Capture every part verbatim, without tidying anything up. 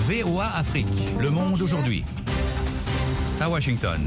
V O A Afrique, le monde aujourd'hui. À Washington.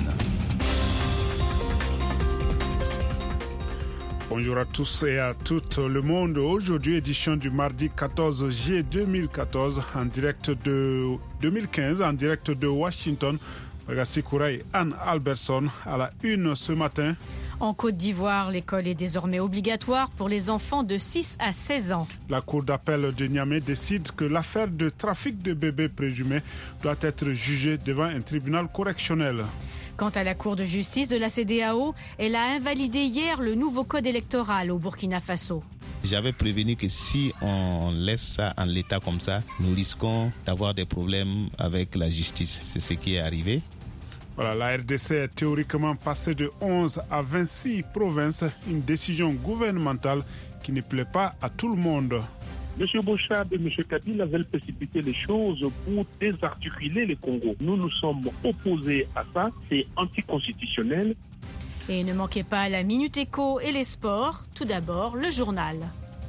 Bonjour à tous et à tout le monde. Aujourd'hui, édition du mardi quatorze juillet deux mille quatorze, en direct de deux mille quinze, en direct de Washington. Regassi Kouraï, Anne Albertson à la une ce matin. En Côte d'Ivoire, l'école est désormais obligatoire pour les enfants de six à seize ans. La Cour d'appel de Niamey décide que l'affaire de trafic de bébés présumés doit être jugée devant un tribunal correctionnel. Quant à la Cour de justice de la C E D E A O, elle a invalidé hier le nouveau code électoral au Burkina Faso. J'avais prévenu que si on laisse ça en l'état comme ça, nous risquons d'avoir des problèmes avec la justice. C'est ce qui est arrivé. Voilà, la R D C est théoriquement passée de onze à vingt-six provinces, une décision gouvernementale qui ne plaît pas à tout le monde. M. Bouchard et M. Kabila veulent précipiter les choses pour désarticuler le Congo. Nous nous sommes opposés à ça, c'est anticonstitutionnel. Et ne manquez pas la Minute Éco et les sports. Tout d'abord, le journal.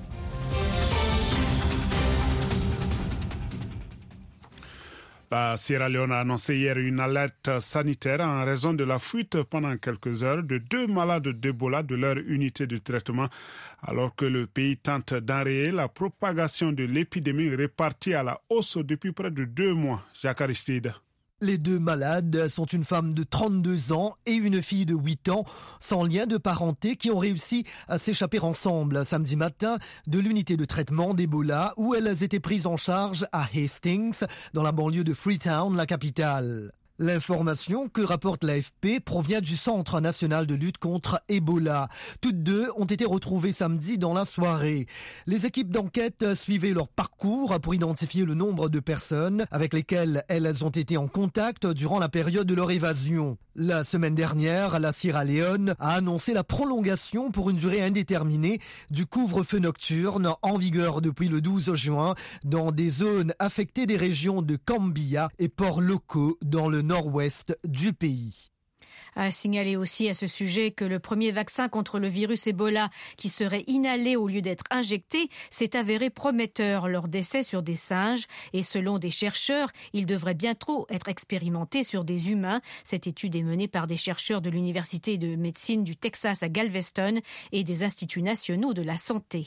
La Sierra Leone a annoncé hier une alerte sanitaire en raison de la fuite pendant quelques heures de deux malades d'Ebola de leur unité de traitement, alors que le pays tente d'enrayer la propagation de l'épidémie répartie à la hausse depuis près de deux mois. Jacques Aristide. Les deux malades sont une femme de trente-deux ans et une fille de huit ans, sans lien de parenté, qui ont réussi à s'échapper ensemble samedi matin de l'unité de traitement d'Ebola où elles étaient prises en charge à Hastings, dans la banlieue de Freetown, la capitale. L'information que rapporte l'A F P provient du Centre national de lutte contre Ebola. Toutes deux ont été retrouvées samedi dans la soirée. Les équipes d'enquête suivaient leur parcours pour identifier le nombre de personnes avec lesquelles elles ont été en contact durant la période de leur évasion. La semaine dernière, la Sierra Leone a annoncé la prolongation pour une durée indéterminée du couvre-feu nocturne en vigueur depuis le douze juin dans des zones affectées des régions de Kambia et Port-Loko dans le nord-ouest du pays. A signaler aussi à ce sujet que le premier vaccin contre le virus Ebola, qui serait inhalé au lieu d'être injecté, s'est avéré prometteur lors d'essais sur des singes. Et selon des chercheurs, il devrait bientôt être expérimenté sur des humains. Cette étude est menée par des chercheurs de l'Université de médecine du Texas à Galveston et des instituts nationaux de la santé.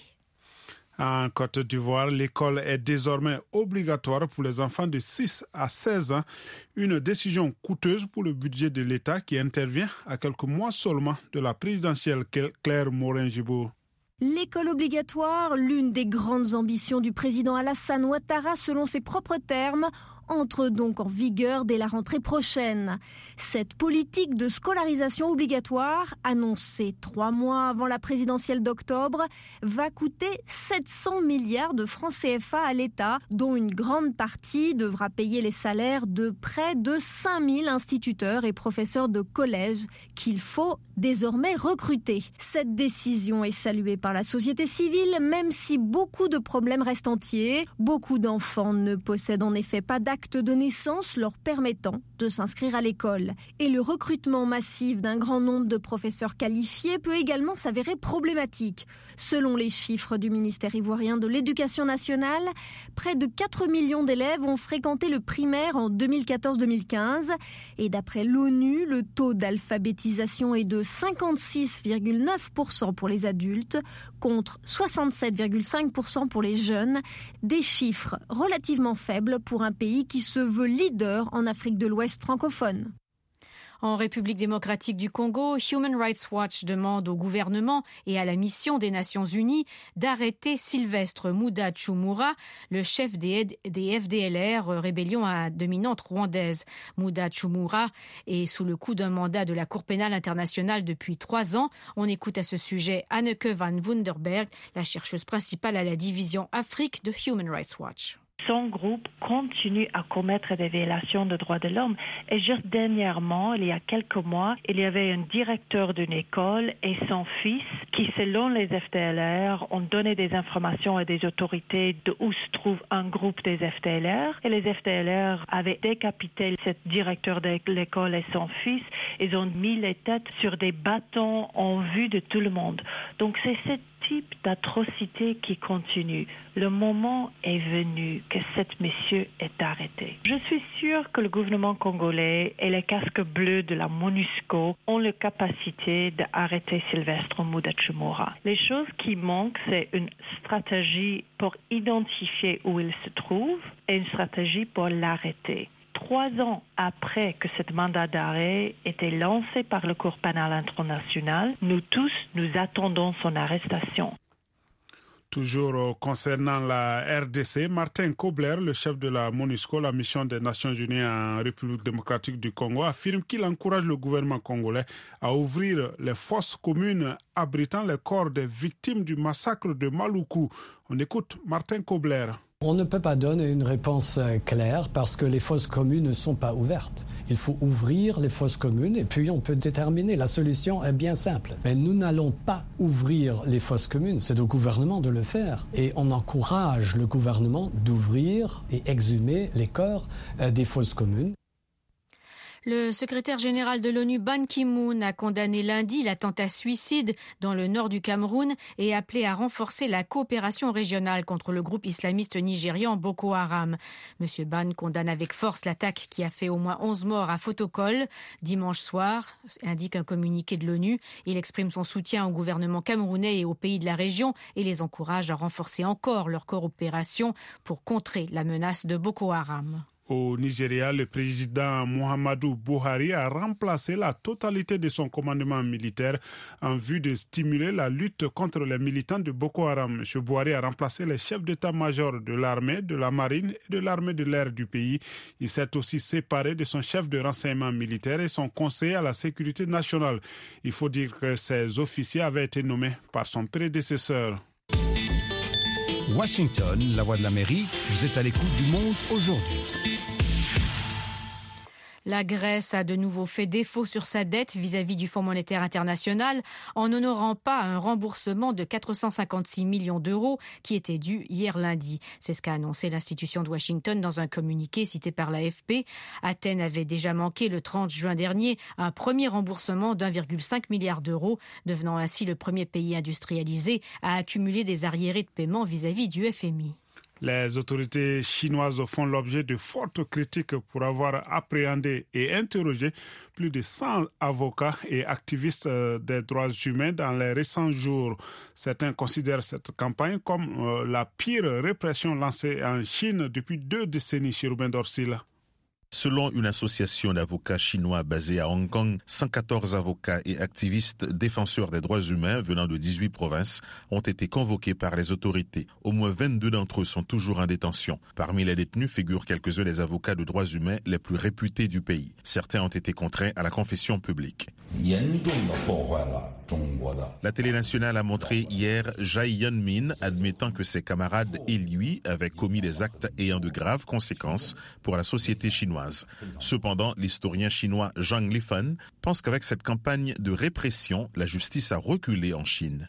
En Côte d'Ivoire, l'école est désormais obligatoire pour les enfants de six à seize ans. Une décision coûteuse pour le budget de l'État qui intervient à quelques mois seulement de la présidentielle Claire Morin-Gibour. L'école obligatoire, l'une des grandes ambitions du président Alassane Ouattara selon ses propres termes, entre donc en vigueur dès la rentrée prochaine. Cette politique de scolarisation obligatoire, annoncée trois mois avant la présidentielle d'octobre, va coûter sept cents milliards de francs C F A à l'État, dont une grande partie devra payer les salaires de près de cinq mille instituteurs et professeurs de collège qu'il faut désormais recruter. Cette décision est saluée par la société civile, même si beaucoup de problèmes restent entiers. Beaucoup d'enfants ne possèdent en effet pas d'acte de naissance leur permettant de s'inscrire à l'école. Et le recrutement massif d'un grand nombre de professeurs qualifiés peut également s'avérer problématique. Selon les chiffres du ministère ivoirien de l'Éducation nationale, près de quatre millions d'élèves ont fréquenté le primaire en deux mille quatorze deux mille quinze. Et d'après l'ONU, le taux d'alphabétisation est de cinquante-six virgule neuf pour cent pour les adultes, contre soixante-sept virgule cinq pour cent pour les jeunes. Des chiffres relativement faibles pour un pays qui se veut leader en Afrique de l'Ouest francophone. En République démocratique du Congo, Human Rights Watch demande au gouvernement et à la mission des Nations Unies d'arrêter Sylvestre Mouda Tchoumura, le chef des F D L R, rébellion à dominante rwandaise. Mouda Tchoumura est sous le coup d'un mandat de la Cour pénale internationale depuis trois ans. On écoute à ce sujet Anneke van Wunderberg, la chercheuse principale à la division Afrique de Human Rights Watch. Son groupe continue à commettre des violations de droits de l'homme. Et juste dernièrement, il y a quelques mois, il y avait un directeur d'une école et son fils qui, selon les F D L R, ont donné des informations à des autorités de où se trouve un groupe des F D L R. Et les F D L R avaient décapité ce directeur de l'école et son fils. Ils ont mis les têtes sur des bâtons en vue de tout le monde. Donc c'est cette type d'atrocité qui continue. Le moment est venu que cet monsieur est arrêté. Je suis sûre que le gouvernement congolais et les casques bleus de la MONUSCO ont la capacité d'arrêter Sylvestre Mudatsumura. Les choses qui manquent, c'est une stratégie pour identifier où il se trouve et une stratégie pour l'arrêter. Trois ans après que ce mandat d'arrêt était lancé par le Cour pénale internationale, nous tous, nous attendons son arrestation. Toujours concernant la R D C, Martin Kobler, le chef de la MONUSCO, la mission des Nations Unies en République démocratique du Congo, affirme qu'il encourage le gouvernement congolais à ouvrir les fosses communes abritant les corps des victimes du massacre de Maluku. On écoute Martin Kobler. On ne peut pas donner une réponse claire parce que les fosses communes ne sont pas ouvertes. Il faut ouvrir les fosses communes et puis on peut déterminer. La solution est bien simple. Mais nous n'allons pas ouvrir les fosses communes. C'est au gouvernement de le faire. Et on encourage le gouvernement d'ouvrir et exhumer les corps des fosses communes. Le secrétaire général de l'ONU, Ban Ki-moon, a condamné lundi l'attentat suicide dans le nord du Cameroun et appelé à renforcer la coopération régionale contre le groupe islamiste nigérian Boko Haram. Monsieur Ban condamne avec force l'attaque qui a fait au moins onze morts à Fotokol dimanche soir, indique un communiqué de l'ONU. Il exprime son soutien au gouvernement camerounais et aux pays de la région et les encourage à renforcer encore leur coopération pour contrer la menace de Boko Haram. Au Nigeria, le président Muhammadu Buhari a remplacé la totalité de son commandement militaire en vue de stimuler la lutte contre les militants de Boko Haram. M. Buhari a remplacé les chefs d'état-major de l'armée, de la marine et de l'armée de l'air du pays. Il s'est aussi séparé de son chef de renseignement militaire et son conseiller à la sécurité nationale. Il faut dire que ces officiers avaient été nommés par son prédécesseur. Washington, la voix de l'Amérique, vous êtes à l'écoute du Monde aujourd'hui. La Grèce a de nouveau fait défaut sur sa dette vis-à-vis du Fonds monétaire international en n'honorant pas un remboursement de quatre cent cinquante-six millions d'euros qui était dû hier lundi. C'est ce qu'a annoncé l'institution de Washington dans un communiqué cité par l'A F P. Athènes avait déjà manqué le trente juin dernier un premier remboursement d'un virgule cinq milliard d'euros, devenant ainsi le premier pays industrialisé à accumuler des arriérés de paiement vis-à-vis du F M I. Les autorités chinoises font l'objet de fortes critiques pour avoir appréhendé et interrogé plus de cent avocats et activistes des droits humains dans les récents jours. Certains considèrent cette campagne comme la pire répression lancée en Chine depuis deux décennies chez Ruben Dorsil. Selon une association d'avocats chinois basée à Hong Kong, cent quatorze avocats et activistes défenseurs des droits humains venant de dix-huit provinces ont été convoqués par les autorités. Au moins vingt-deux d'entre eux sont toujours en détention. Parmi les détenus figurent quelques-uns des avocats de droits humains les plus réputés du pays. Certains ont été contraints à la confession publique. La télé nationale a montré hier Jai Yanmin admettant que ses camarades et lui avaient commis des actes ayant de graves conséquences pour la société chinoise. Cependant, l'historien chinois Zhang Lifan pense qu'avec cette campagne de répression, la justice a reculé en Chine.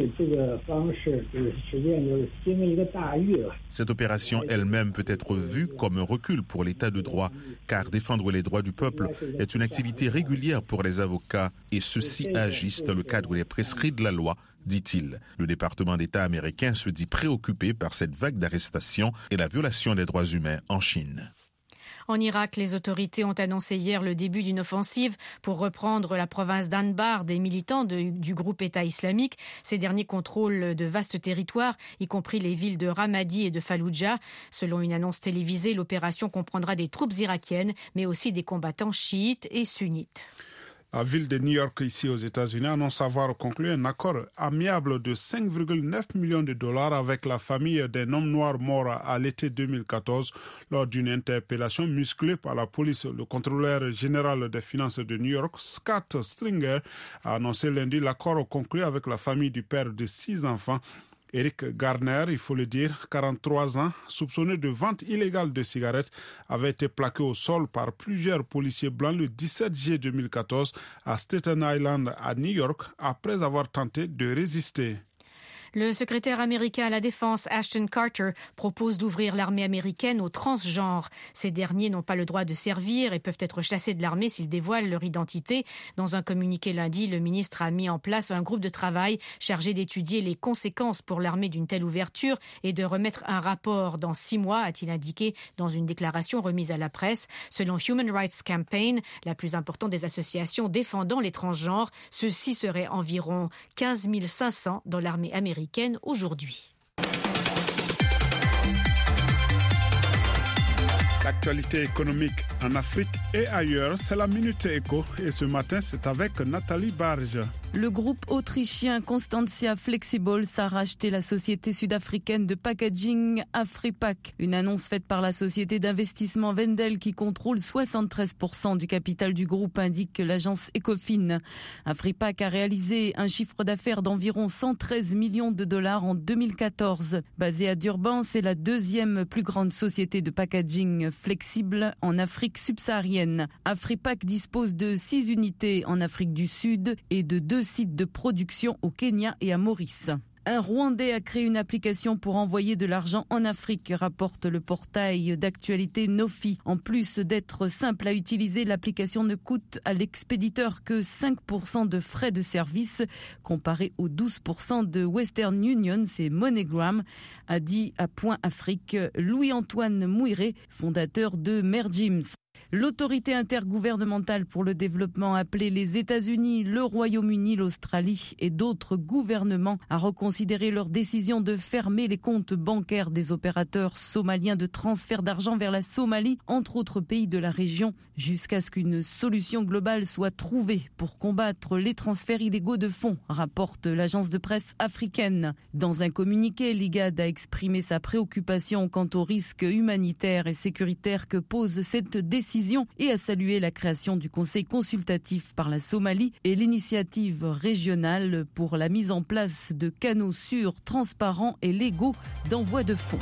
Cette opération elle-même peut être vue comme un recul pour l'état de droit, car défendre les droits du peuple est une activité régulière pour les avocats et ceux-ci agissent dans le cadre des prescrits de la loi, dit-il. Le département d'État américain se dit préoccupé par cette vague d'arrestations et la violation des droits humains en Chine. En Irak, les autorités ont annoncé hier le début d'une offensive pour reprendre la province d'Anbar des militants de, du groupe État islamique. Ces derniers contrôlent de vastes territoires, y compris les villes de Ramadi et de Fallujah. Selon une annonce télévisée, l'opération comprendra des troupes irakiennes, mais aussi des combattants chiites et sunnites. La ville de New York, ici aux États-Unis, annonce avoir conclu un accord amiable de cinq virgule neuf millions de dollars avec la famille d'un homme noir mort à l'été deux mille quatorze lors d'une interpellation musclée par la police. Le contrôleur général des finances de New York, Scott Stringer, a annoncé lundi l'accord conclu avec la famille du père de six enfants. Eric Garner, il faut le dire, quarante-trois ans, soupçonné de vente illégale de cigarettes, avait été plaqué au sol par plusieurs policiers blancs le dix-sept juillet deux mille quatorze à Staten Island, à New York, après avoir tenté de résister. Le secrétaire américain à la Défense, Ashton Carter, propose d'ouvrir l'armée américaine aux transgenres. Ces derniers n'ont pas le droit de servir et peuvent être chassés de l'armée s'ils dévoilent leur identité. Dans un communiqué lundi, le ministre a mis en place un groupe de travail chargé d'étudier les conséquences pour l'armée d'une telle ouverture et de remettre un rapport dans six mois, a-t-il indiqué dans une déclaration remise à la presse. Selon Human Rights Campaign, la plus importante des associations défendant les transgenres, ceux-ci seraient environ quinze mille cinq cents dans l'armée américaine aujourd'hui. L'actualité économique en Afrique et ailleurs, c'est la Minute Éco. Et ce matin, c'est avec Nathalie Barge. Le groupe autrichien Constantia Flexibles a racheté la société sud-africaine de packaging Afripack. Une annonce faite par la société d'investissement Wendel qui contrôle soixante-treize pour cent du capital du groupe, indique l'agence Ecofin. Afripack a réalisé un chiffre d'affaires d'environ cent treize millions de dollars en deux mille quatorze. Basée à Durban, c'est la deuxième plus grande société de packaging flexible en Afrique subsaharienne. Afripack dispose de six unités en Afrique du Sud et de deux sites de production au Kenya et à Maurice. Un Rwandais a créé une application pour envoyer de l'argent en Afrique, rapporte le portail d'actualité Nofi. En plus d'être simple à utiliser, l'application ne coûte à l'expéditeur que cinq pour cent de frais de service, comparé aux douze pour cent de Western Union, c'est MoneyGram, a dit à Point Afrique Louis-Antoine Mouiré, fondateur de Mergims. L'autorité intergouvernementale pour le développement a appelé les États-Unis, le Royaume-Uni, l'Australie et d'autres gouvernements à reconsidérer leur décision de fermer les comptes bancaires des opérateurs somaliens de transfert d'argent vers la Somalie, entre autres pays de la région, jusqu'à ce qu'une solution globale soit trouvée pour combattre les transferts illégaux de fonds, rapporte l'agence de presse africaine. Dans un communiqué, l'I G A D a exprimé sa préoccupation quant aux risques humanitaires et sécuritaires que pose cette décision et a salué la création du Conseil consultatif par la Somalie et l'initiative régionale pour la mise en place de canaux sûrs, transparents et légaux d'envoi de fonds.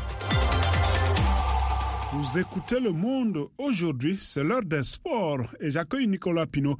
Vous écoutez Le Monde aujourd'hui, c'est l'heure des sports et j'accueille Nicolas Pinault.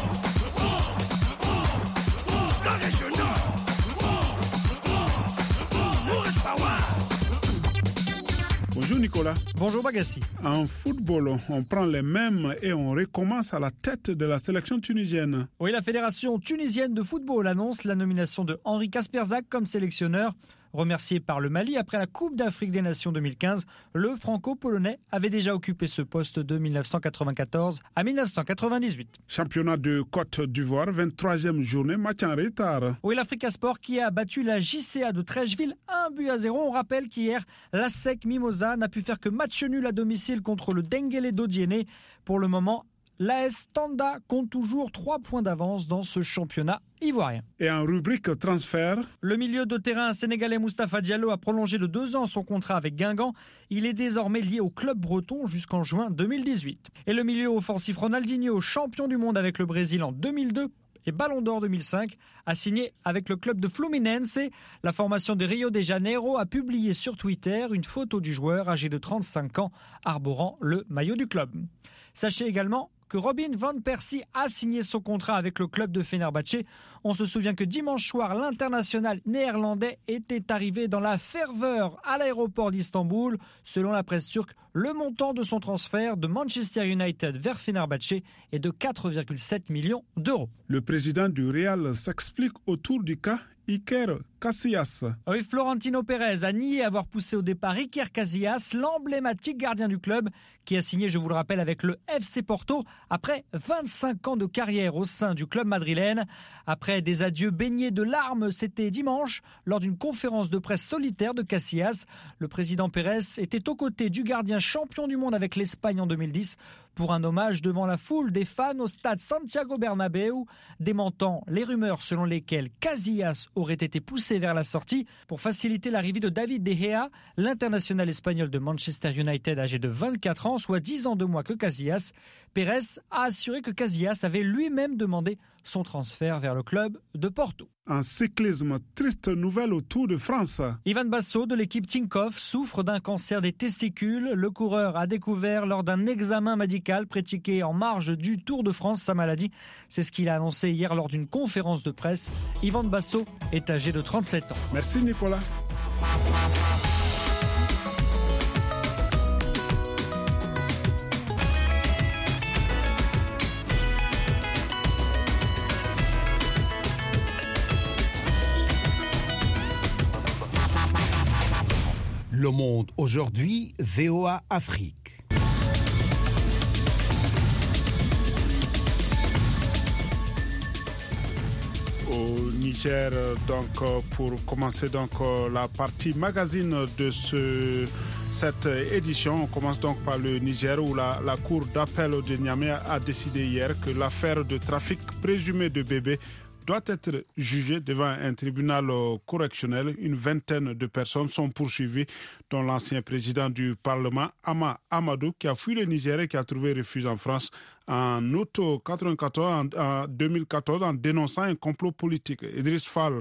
Bonjour Nicolas. Bonjour Bagassi. En football, on prend les mêmes et on recommence à la tête de la sélection tunisienne. Oui, la Fédération tunisienne de football annonce la nomination de Henri Kasperzak comme sélectionneur. Remercié par le Mali après la Coupe d'Afrique des Nations deux mille quinze, le franco-polonais avait déjà occupé ce poste de mille neuf cent quatre-vingt-quatorze à mille neuf cent quatre-vingt-dix-huit. Championnat de Côte d'Ivoire, vingt-troisième journée, match en retard. Oui, l'Africa Sport qui a battu la J C A de Trècheville un but à zéro. On rappelle qu'hier, l'A S E C Mimosa n'a pu faire que match nul à domicile contre le Denguele d'Odiéné. Pour le moment, l'A S Tanda compte toujours trois points d'avance dans ce championnat ivoirien. Et en rubrique transfert, le milieu de terrain sénégalais Moustapha Diallo a prolongé de deux ans son contrat avec Guingamp. Il est désormais lié au club breton jusqu'en juin deux mille dix-huit. Et le milieu offensif Ronaldinho, champion du monde avec le Brésil en deux mille deux et Ballon d'Or deux mille cinq, a signé avec le club de Fluminense. La formation de Rio de Janeiro a publié sur Twitter une photo du joueur âgé de trente-cinq ans arborant le maillot du club. Sachez également que Robin van Persie a signé son contrat avec le club de Fenerbahçe. On se souvient que dimanche soir, l'international néerlandais était arrivé dans la ferveur à l'aéroport d'Istanbul. Selon la presse turque, le montant de son transfert de Manchester United vers Fenerbahçe est de quatre virgule sept millions d'euros. Le président du Real s'explique autour du cas Iker Casillas. Oui, Florentino Pérez a nié avoir poussé au départ Iker Casillas, l'emblématique gardien du club, qui a signé, je vous le rappelle, avec le F C Porto après vingt-cinq ans de carrière au sein du club madrilène. Après des adieux baignés de larmes, c'était dimanche, lors d'une conférence de presse solitaire de Casillas. Le président Pérez était aux côtés du gardien champion du monde avec l'Espagne en deux mille dix pour un hommage devant la foule des fans au stade Santiago Bernabéu, démentant les rumeurs selon lesquelles Casillas aurait été poussé vers la sortie pour faciliter l'arrivée de David De Gea, l'international espagnol de Manchester United âgé de vingt-quatre ans, soit dix ans de moins que Casillas. Pérez a assuré que Casillas avait lui-même demandé son transfert vers le club de Porto. Un cyclisme, triste nouvelle au Tour de France. Ivan Basso de l'équipe Tinkoff souffre d'un cancer des testicules. Le coureur a découvert lors d'un examen médical pratiqué en marge du Tour de France sa maladie. C'est ce qu'il a annoncé hier lors d'une conférence de presse. Ivan Basso est âgé de trente-sept ans. Merci Nicolas. Le Monde aujourd'hui, V O A Afrique. Au Niger, donc pour commencer donc la partie magazine de ce, cette édition, on commence donc par le Niger où la, la cour d'appel de Niamey a décidé hier que l'affaire de trafic présumé de bébés doit être jugé devant un tribunal correctionnel. Une vingtaine de personnes sont poursuivies, dont l'ancien président du Parlement, Ama Amadou, qui a fui le Niger et qui a trouvé refuge en France en août quatre-vingt-quatorze, en deux mille quatorze, en dénonçant un complot politique. Idriss Fall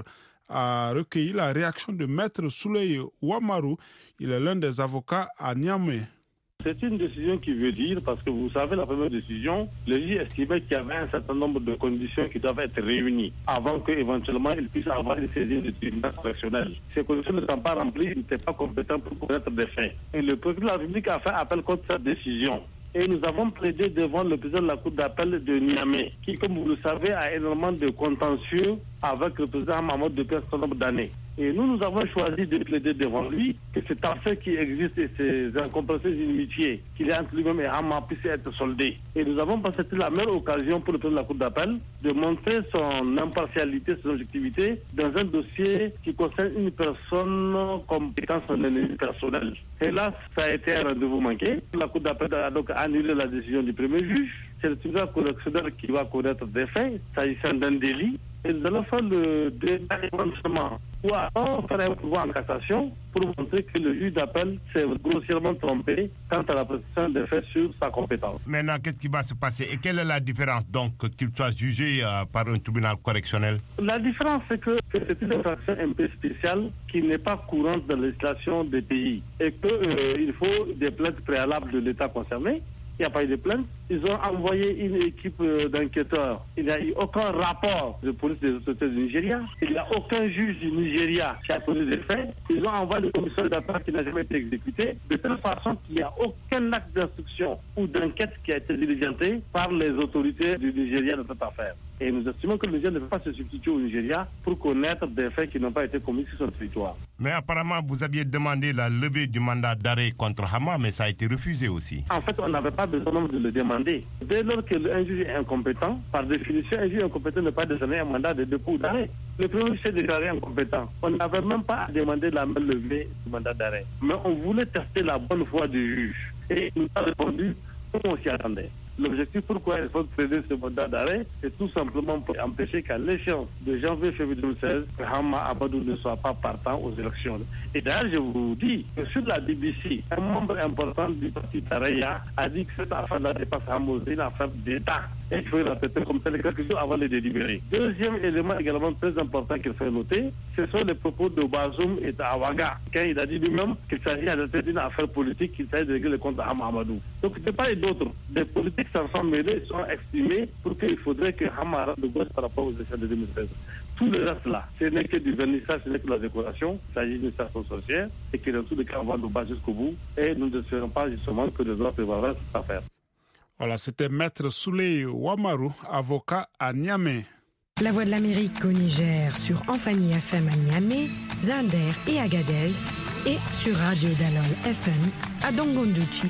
a recueilli la réaction de Maître Souley Ouamarou. Il est l'un des avocats à Niamey. C'est une décision qui veut dire, parce que vous savez, la première décision, le juge estimait qu'il y avait un certain nombre de conditions qui doivent être réunies avant qu'éventuellement il puisse avoir une saisine du tribunal correctionnel. Ces conditions ne sont pas remplies, il n'était pas compétent pour connaître des faits. Et le procureur de la République a fait appel contre cette décision. Et nous avons plaidé devant le président de la Cour d'appel de Niamey, qui, comme vous le savez, a énormément de contentieux avec le président Mahmoud depuis un certain nombre d'années. Et nous, nous avons choisi de plaider devant lui que cet affaire qui existe et ces incompréhensions inimitiés qu'il y a entre lui-même et Hama puissent être soldées. Et nous avons pensé que c'était la meilleure occasion pour le président de la Cour d'appel de montrer son impartialité, son objectivité dans un dossier qui concerne une personne compétente en ennemi personnel. Et là, ça a été un rendez-vous manqué. La Cour d'appel a donc annulé la décision du premier juge. C'est le tribunal correctionnel qui va connaître des faits, s'agissant d'un délit. Et nous allons faire le débat éventuellement ou alors faire un pouvoir en cassation pour montrer que le juge d'appel s'est grossièrement trompé quant à la précision des faits sur sa compétence. Maintenant, qu'est-ce qui va se passer et quelle est la différence donc qu'il soit jugé euh, par un tribunal correctionnel? La différence, c'est que, que c'est une infraction un peu spéciale qui n'est pas courante dans la législation des pays et qu'il euh, faut des plaintes préalables de l'État concerné. Il n'y a pas eu de plainte. Ils ont envoyé une équipe d'enquêteurs. Il n'y a eu aucun rapport de police des autorités du Nigeria. Il n'y a aucun juge du Nigeria qui a posé des faits. Ils ont envoyé le commissaire d'affaires qui n'a jamais été exécuté. De telle façon qu'il n'y a aucun acte d'instruction ou d'enquête qui a été diligenté par les autorités du Nigeria dans cette affaire. Et nous estimons que le Nigeria ne peut pas se substituer au Nigeria pour connaître des faits qui n'ont pas été commis sur son territoire. Mais apparemment, vous aviez demandé la levée du mandat d'arrêt contre Hama, mais ça a été refusé aussi. En fait, on n'avait pas besoin de le demander. Dès lors qu'un juge est incompétent, par définition, un juge incompétent ne peut pas décerner un mandat de dépôt d'arrêt. Le premier juge s'est déclaré incompétent. On n'avait même pas demandé la levée du mandat d'arrêt. Mais on voulait tester la bonne foi du juge. Et il nous a répondu comme on s'y attendait. L'objectif pourquoi il faut traiter ce mandat d'arrêt, c'est tout simplement pour empêcher qu'à l'échéance de janvier-février deux mille seize, Hama Amadou ne soit pas partant aux élections. Et d'ailleurs, je vous dis que sur la B B C, un membre important du parti Tareya a dit que cette affaire-là dépasse Hama, c'est une affaire d'État. Et il faut la traiter comme tel quelques jours avant de délibérer. Deuxième élément également très important qu'il faut noter, ce sont les propos de Bazoum et d'Awaga, quand il a dit lui-même qu'il s'agit d'une affaire politique, qu'il s'agit de régler le compte Hama Amadou. Donc c'est pas et d'autres. Des politiques s'en sont mêlés, sont exprimés pour qu'il faudrait que Hama rende de gauche par rapport aux élections de deux mille seize. Tout le reste là, ce n'est que du vernissage, ce n'est que la décoration, il s'agit d'une station sorcière et que dans tous les cas on va nous battre jusqu'au bout et nous ne espérons pas justement que les autres prévarent cette affaire. Voilà, c'était Maître Souley Ouamarou, avocat à Niamey. La Voix de l'Amérique au Niger sur Amphani F M à Niamey, Zinder et Agadez et sur Radio Dalol F M à Dongondouchi.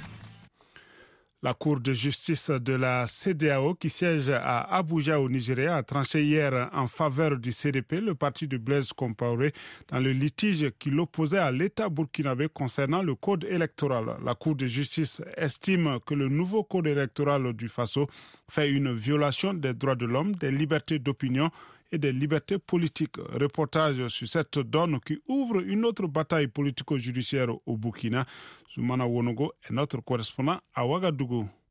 La Cour de justice de la C E D E A O qui siège à Abuja au Nigeria a tranché hier en faveur du C D P, le parti de Blaise Compaoré, dans le litige qui l'opposait à l'État burkinabé concernant le code électoral. La Cour de justice estime que le nouveau code électoral du Faso fait une violation des droits de l'homme, des libertés d'opinion et des libertés politiques. Reportage sur cette donne qui ouvre une autre bataille politico-judiciaire au Burkina. Zoumana Wonogo est notre correspondant à Ouagadougou.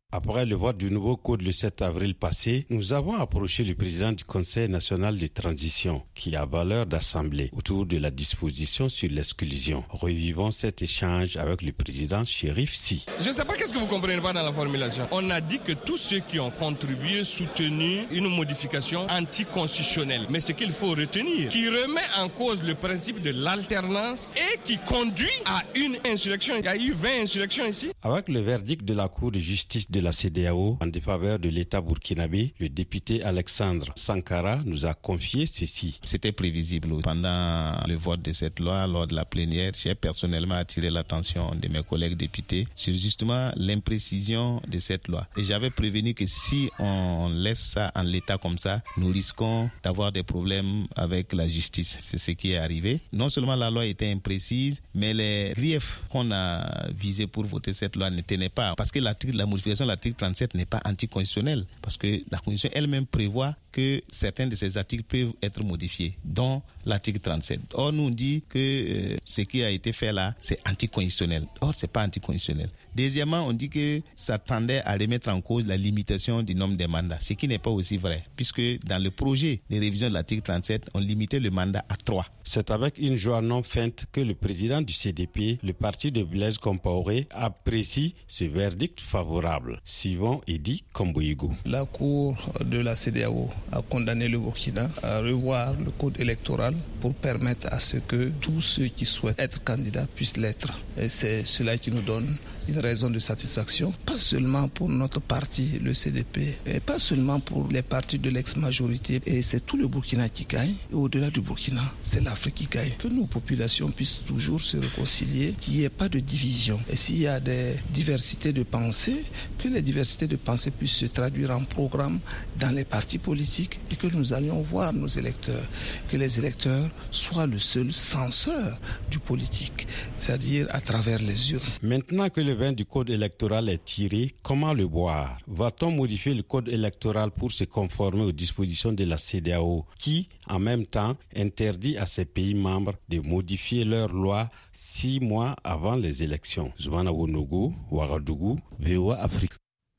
Après le vote du nouveau code le sept avril passé, nous avons approché le président du Conseil national de transition, qui a valeur d'assemblée, autour de la disposition sur l'exclusion. Revivons cet échange avec le président Chérif Sy. Je ne sais pas qu'est-ce que vous comprenez pas dans la formulation. On a dit que tous ceux qui ont contribué, soutenu une modification anticonstitutionnelle. Mais ce qu'il faut retenir, qui remet en cause le principe de l'alternance et qui conduit à une insurrection. Il y a eu vingt insurrections ici. Avec le verdict de la Cour de justice de la C E D E A O en défaveur de l'État burkinabé, le député Alexandre Sankara nous a confié ceci. C'était prévisible. Pendant le vote de cette loi, lors de la plénière, j'ai personnellement attiré l'attention de mes collègues députés sur justement l'imprécision de cette loi. Et j'avais prévenu que si on laisse ça en l'état comme ça, nous risquons d'avoir des problèmes avec la justice. C'est ce qui est arrivé. Non seulement la loi était imprécise, mais les griefs qu'on a visés pour voter cette loi ne tenaient pas. Parce que l'article, la modification de l'article trente-sept n'est pas anticonstitutionnelle. Parce que la Constitution elle-même prévoit que certains de ces articles peuvent être modifiés, dont l'article trente-sept. Or, nous on dit que euh, ce qui a été fait là, c'est anticonstitutionnel. Or, c'est pas anticonstitutionnel. Deuxièmement, on dit que ça tendait à remettre en cause la limitation du nombre de mandats, ce qui n'est pas aussi vrai, puisque dans le projet de révision de l'article trente-sept, on limitait le mandat à trois. C'est avec une joie non feinte que le président du C D P, le parti de Blaise Compaoré, apprécie ce verdict favorable. Suivant Edi Komboyego. La Cour de la C E D E A O a condamné le Burkina à revoir le code électoral pour permettre à ce que tous ceux qui souhaitent être candidats puissent l'être. Et c'est cela qui nous donne une raison de satisfaction, pas seulement pour notre parti, le C D P, et pas seulement pour les partis de l'ex-majorité. Et c'est tout le Burkina qui gagne. Et au-delà du Burkina, c'est l'Afrique qui gagne. Que nos populations puissent toujours se réconcilier, qu'il n'y ait pas de division. Et s'il y a des diversités de pensée, que les diversités de pensée puissent se traduire en programme dans les partis politiques et que nous allions voir nos électeurs, que les électeurs soient le seul censeur du politique, c'est-à-dire à travers les urnes. Maintenant que le vin du code électoral est tiré, comment le boire? Va-t-on modifier le code électoral pour se conformer aux dispositions de la C E D E A O qui, en même temps, interdit à ses pays membres de modifier leurs lois six mois avant les élections? Zoumana Wonogo, Ouagadougou, V O A Afrique.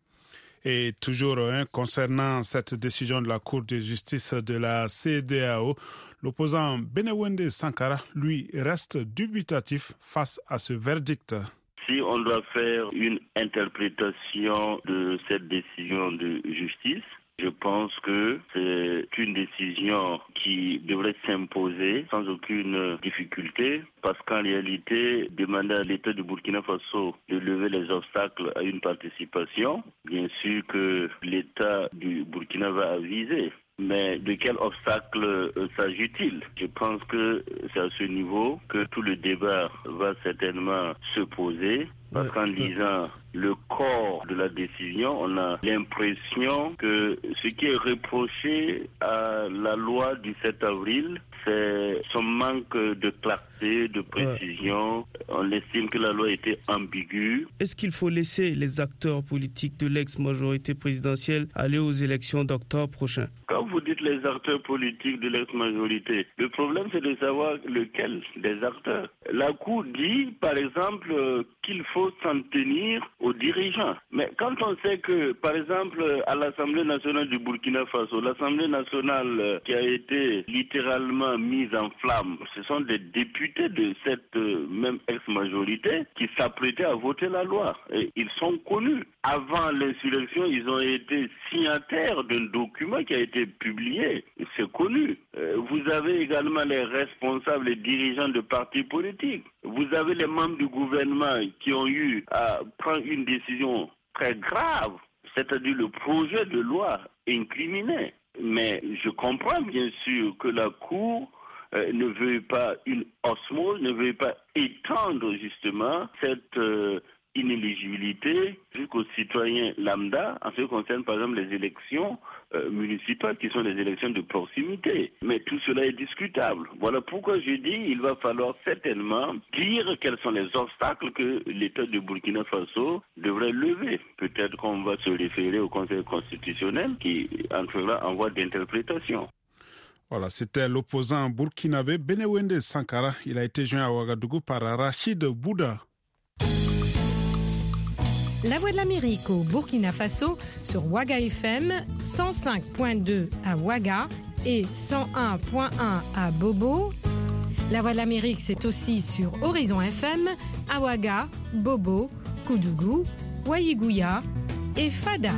Et toujours hein, concernant cette décision de la Cour de justice de la C E D E A O, l'opposant Benewende Sankara, lui, reste dubitatif face à ce verdict. Si on doit faire une interprétation de cette décision de justice, je pense que c'est une décision qui devrait s'imposer sans aucune difficulté parce qu'en réalité, demander à l'État du Burkina Faso de lever les obstacles à une participation, bien sûr que l'État du Burkina va aviser. Mais de quel obstacle euh, s'agit-il? Je pense que c'est à ce niveau que tout le débat va certainement se poser. Parce qu'en lisant le corps de la décision, on a l'impression que ce qui est reproché à la loi du sept avril, c'est son manque de clarté, de précision. On estime que la loi était ambiguë. Est-ce qu'il faut laisser les acteurs politiques de l'ex-majorité présidentielle aller aux élections d'octobre prochain? Quand vous dites les acteurs politiques de l'ex-majorité, le problème c'est de savoir lequel des acteurs. La Cour dit, par exemple, qu'il faut s'en tenir aux dirigeants. Mais quand on sait que, par exemple, à l'Assemblée nationale du Burkina Faso, l'Assemblée nationale qui a été littéralement mise en flammes, ce sont des députés de cette même ex-majorité qui s'apprêtaient à voter la loi. Et ils sont connus. Avant l'insurrection, ils ont été signataires d'un document qui a été publié. C'est connu. Vous avez également les responsables, les dirigeants de partis politiques. Vous avez les membres du gouvernement qui ont eu à prendre une décision très grave, c'est-à-dire le projet de loi incriminé. Mais je comprends bien sûr que la Cour euh, ne veut pas une osmose, ne veut pas étendre justement cette euh, inéligibilité jusqu'aux citoyens lambda en ce qui concerne par exemple les élections euh, municipales qui sont des élections de proximité. Mais tout cela est discutable. Voilà pourquoi je dis il va falloir certainement dire quels sont les obstacles que l'État de Burkina Faso devrait lever. Peut-être qu'on va se référer au Conseil constitutionnel qui entrera en voie d'interprétation. Voilà, c'était l'opposant burkinabé Benewende Sankara. Il a été joint à Ouagadougou par Rachid Bouda. La Voix de l'Amérique au Burkina Faso sur Ouaga F M, cent cinq virgule deux à Ouaga et cent un virgule un à Bobo. La Voix de l'Amérique, c'est aussi sur Horizon F M, à Ouaga, Bobo, Koudougou, Waïgouya et Fada.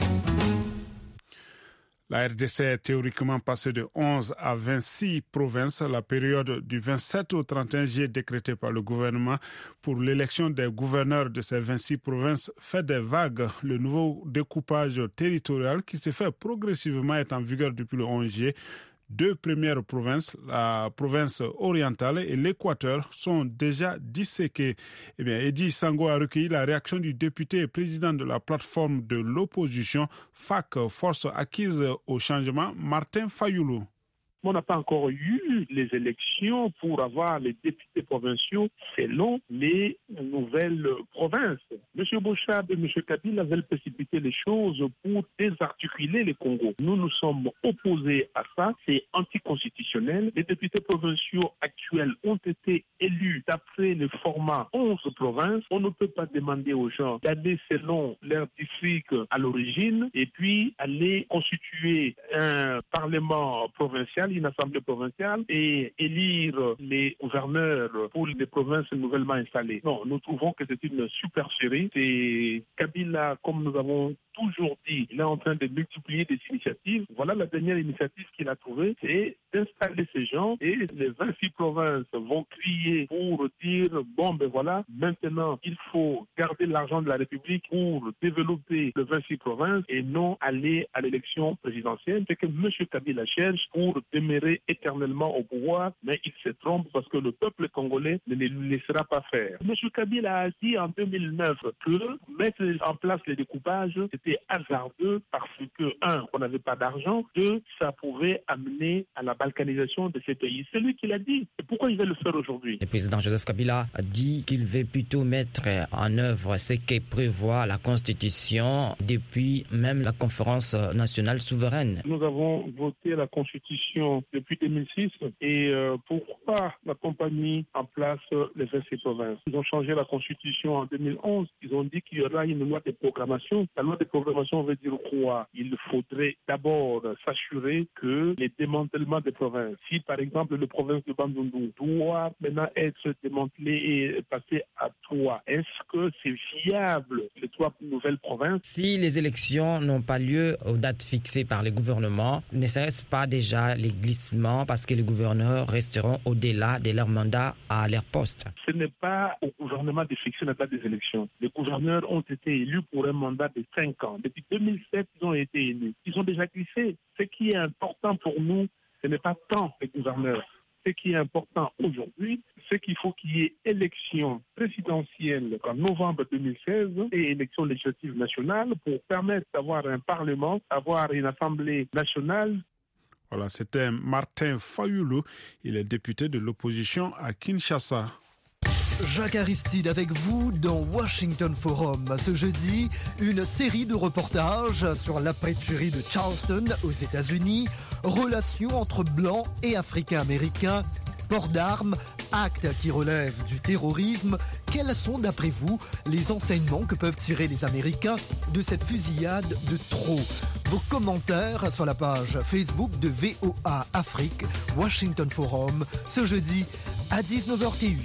La R D C est théoriquement passée de onze à vingt-six provinces. La période du vingt-sept au trente et un juillet décrétée par le gouvernement pour l'élection des gouverneurs de ces vingt-six provinces fait des vagues. Le nouveau découpage territorial qui se fait progressivement est en vigueur depuis le onze juillet. Deux premières provinces, la province orientale et l'Équateur, sont déjà disséquées. Eh bien, Eddy Sango a recueilli la réaction du député et président de la plateforme de l'opposition F A C, Force acquise au changement, Martin Fayoulou. On n'a pas encore eu les élections pour avoir les députés provinciaux selon les nouvelles provinces. M. Bouchard et M. Kabila veulent précipiter les choses pour désarticuler les Congos. Nous nous sommes opposés à ça, c'est anticonstitutionnel. Les députés provinciaux actuels ont été élus d'après le format onze provinces. On ne peut pas demander aux gens d'aller selon leur district à l'origine et puis aller constituer un parlement provincial, une assemblée provinciale et élire les gouverneurs pour les provinces nouvellement installées. Non, nous trouvons que c'est une supercherie. C'est Kabila, comme nous avons toujours dit, il est en train de multiplier des initiatives. Voilà la dernière initiative qu'il a trouvée, c'est d'installer ces gens et les vingt-six provinces vont crier pour dire bon ben voilà, maintenant il faut garder l'argent de la République pour développer les vingt-six provinces et non aller à l'élection présidentielle. C'est que M. Kabila cherche pour demeurer éternellement au pouvoir, mais il se trompe parce que le peuple congolais ne le laissera pas faire. M. Kabila a dit en deux mille neuf que mettre en place les découpages, c'était hasardeux parce que, un, on n'avait pas d'argent, deux, ça pouvait amener à la balkanisation de ces pays. C'est lui qui l'a dit. Et pourquoi il va le faire aujourd'hui? Le président Joseph Kabila a dit qu'il veut plutôt mettre en œuvre ce que prévoit la Constitution depuis même la conférence nationale souveraine. Nous avons voté la Constitution depuis deux mille six et euh, pourquoi la compagnie en place les vingt-six provinces? Ils ont changé la Constitution en deux mille onze. Ils ont dit qu'il y aura une loi de programmation. La loi de programmation veut dire quoi? Il faudrait d'abord s'assurer que les démantèlements des provinces, si par exemple le province de Bandundu doit maintenant être démantelé et passer à trois, est-ce que c'est viable les trois nouvelles provinces? Si les élections n'ont pas lieu aux dates fixées par les gouvernements, ne serait-ce pas déjà les glissements parce que les gouverneurs resteront au-delà de leur mandat à leur poste? Ce n'est pas au gouvernement de fixer la date des élections. Les gouverneurs ont été élus pour un mandat de cinq ans. Depuis deux mille sept, ils ont été élus. Ils ont déjà glissé. Ce qui est important pour nous, ce n'est pas tant les gouverneurs. Ce qui est important aujourd'hui, c'est qu'il faut qu'il y ait élection présidentielle en novembre deux mille seize et élection législative nationale pour permettre d'avoir un parlement, d'avoir une assemblée nationale. Voilà, c'était Martin Fayoulou. Il est député de l'opposition à Kinshasa. Jacques Aristide avec vous dans Washington Forum. Ce jeudi, une série de reportages sur l'après-tuerie de Charleston aux États-Unis, relations entre blancs et africains-américains, port d'armes, actes qui relèvent du terrorisme. Quels sont d'après vous les enseignements que peuvent tirer les Américains de cette fusillade de trop? Vos commentaires sur la page Facebook de V O A Afrique, Washington Forum, ce jeudi à dix-neuf heures T U.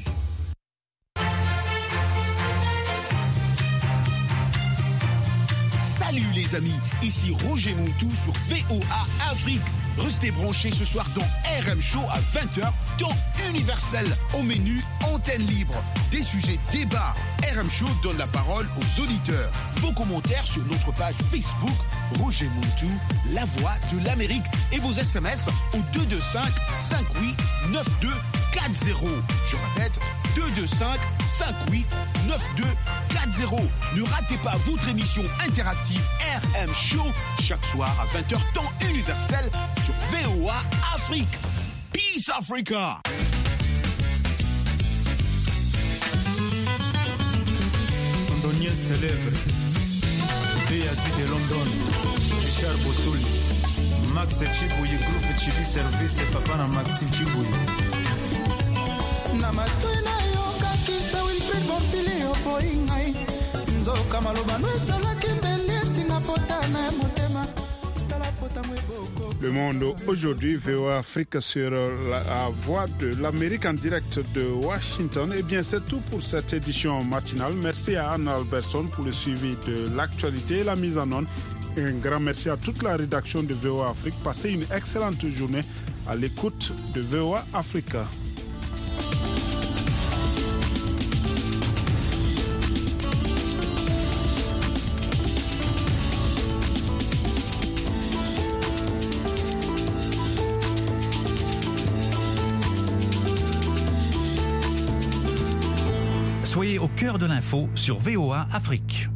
Salut les amis, ici Roger Montou sur V O A Afrique. Restez branchés ce soir dans R M Show à vingt heures, temps universel. Au menu, antenne libre, des sujets débats. R M Show donne la parole aux auditeurs. Vos commentaires sur notre page Facebook, Roger Montou, la voix de l'Amérique. Et vos S M S au deux deux cinq, cinq huit, neuf deux quatre zéro. Je répète, deux deux cinq, cinq huit, neuf deux quatre zéro. Ne ratez pas votre émission interactive R M Show chaque soir à vingt heures, temps universel sur V O A Afrique. Peace Africa! Londonien célèbre, B A C de London, Richard Botouli, Max Chibuye, groupe Chibi Service, Papa na Maxime Chibuye. Na matuna yo kakisa Wilfred Bompili yo boingai, Nzo kama Le Monde aujourd'hui, V O A Afrique sur la voix de l'Amérique en direct de Washington. Eh bien, c'est tout pour cette édition matinale. Merci à Anna Alberson pour le suivi de l'actualité et la mise en onde. Et un grand merci à toute la rédaction de V O A Afrique. Passez une excellente journée à l'écoute de V O A Afrique. Soyez au cœur de l'info sur V O A Afrique.